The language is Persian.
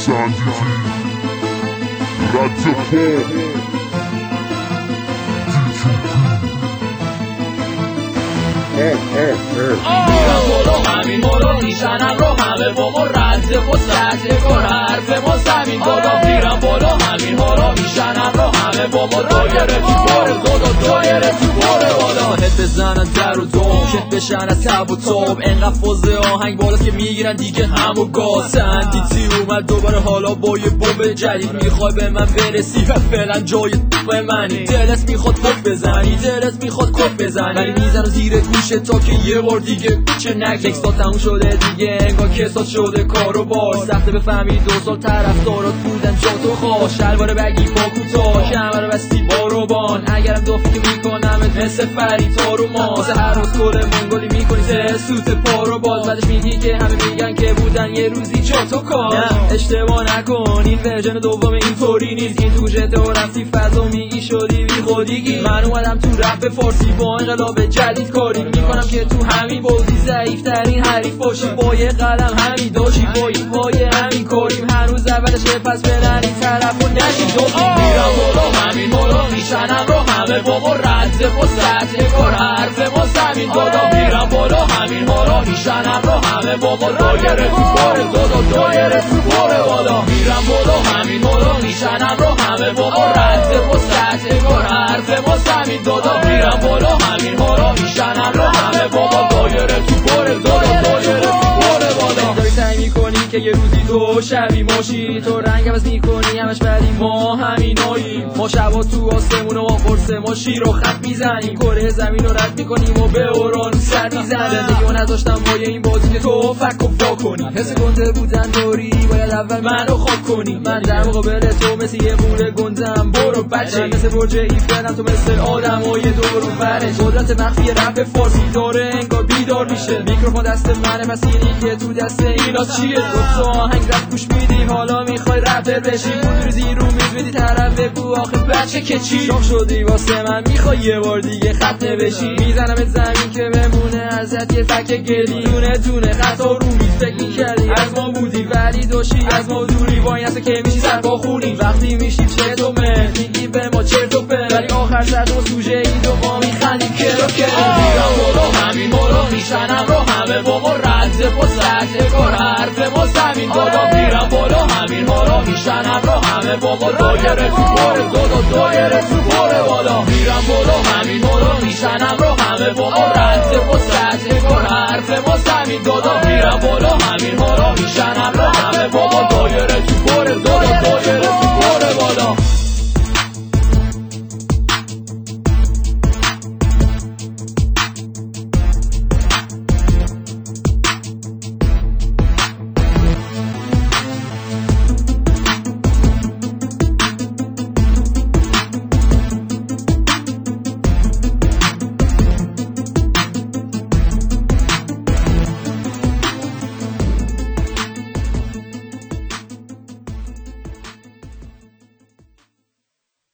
سندیتی رد پا میرم برو همین برو میشنم رو همه با ما رد و سطح کن حرف ما زمین بالا میرم برو همین برو میشنم رو همه با ما دایره تو باره دادا دایره تو باره بالا هد بزنن در و دوم که بشن از تب و توب انقدر فوزه آهنگ بالاست که میگیرن دیگه هم و گاز سندیتی اومد دوباره حالا با یه بمب جدید میخوای به من برسی و فعلا جای به منی دلت میخواد کف بزنی دلت میخواد کف بزنی ولی میزنم زیر گوشه تا که یه بار دیگه چه نگی تکستات تموم شده دیگه انگار کسات شده کار و بار سخته بفهمی 2 سال طرفدارات بودن جا تو خواه شلوار بگی با کوتاه کمر بستی با روبان اگرم دفتی میکنمت مثل فریتا رو ما واسه هر روز کل منگولی میکنی سوت پا رو باز بعدش میگی که همه میگن که بودن یه روزی جا تو کار اشتباه نکن این ورژن دوم اینطوری نیست این تو جت و رفتی فضا میگی شدی بی خودیگی من اومدم تو رپ فارسی با انقلاب جدید کاری میکنم که تو همین بازی ضعیف ترین حریف باشی با یه قلم همین داشی با این پای همین کاریم هنوز اولشه پس بلن این طرف و نشین میرم برو همین برو میشنم رو همه با ما رد و سطح کار حرف ما زمین بالا میرم برو همین برو میشنم رو همه با ما دایره تو باره دادا دایره تو باره بالا میرم برو همین برو میشنم رو همه با ما رد و سطح کار حرف ما زمین دادا میرم برو همین برو میشنم رو همه با ما دایره تو باره دادا دایره تو باره بالا داری سعی میکنی که یه روزی تو شبیه ماشی تو رنگ عوض میکنی همش بعدی ما همینایی ما شبا تو آسمون و قرص ما شیر و خط میزنیم کره زمین رو رد میکنیم و به اوران سر میزنیم زندگی رو نذاشتم با این بازی که تو فک و فا کنی حس گنده بودن داری باید اول منو خواب کنی من در مقابل تو مثل یه بوره گندم برو بچه مثل برج ایفلم تو مثل آدم و یه دور و برش قدرت مخفی رپ فارسی داره انگار بیدار میشه میکروفون دست منه پس اینی که تو دست اینا چیه تو آهنگ رپ گوش میدی حالا میخوای رپر بشی میریزی رو میز میدی طرف بگو آخه بچه که چی شاخ شدی واسه من میخوای یه بار دیگه ختنه بشی میزنم به زمین که بمونه ازت یه فک گلی دونه دونه خطا رو میز فکر میکردی از ما بودی ولی داشتی از ما دوری وای هسته که میشی سر با خونی وقتی میشی چه تو من میگی به ما چرت و پرت ولی آخر سر تو سوژه ای دو ما میخندیم کرو میرم برو همین برو میشنم رو همه با ما رد و سطح کار حرف ما زمین بالا میرم برو همین برو میشنم رو همه با ما دایره تو باره دادا دایره تو باره بالا میرم برو همین برو میشنم رو همه با ما رد و سطح کار حرف ما زمین دادا میرم برو همین برو